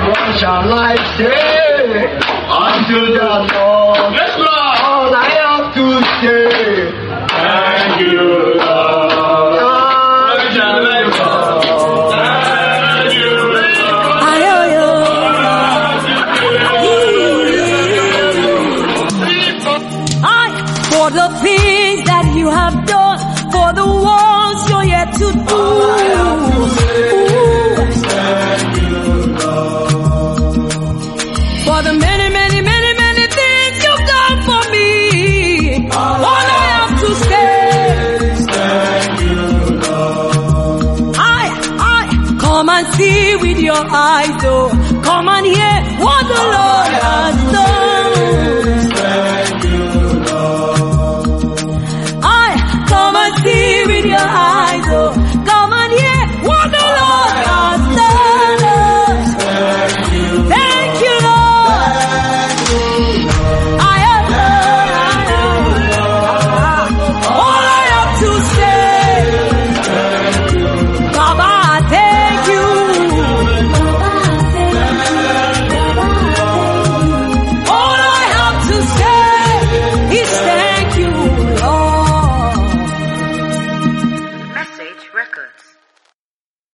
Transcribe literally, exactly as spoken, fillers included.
what shall I say unto the Lord? Yes, Lord. All I have to say, Thank you, Lord. What shall I say? Thank you, Lord. I, for the things that you have done, for the ones you're yet to do. For the many, many, many, many things you've done for me. All I have to say, thank you, Lord. I, I, come and see with your eyes, oh. Come and hear what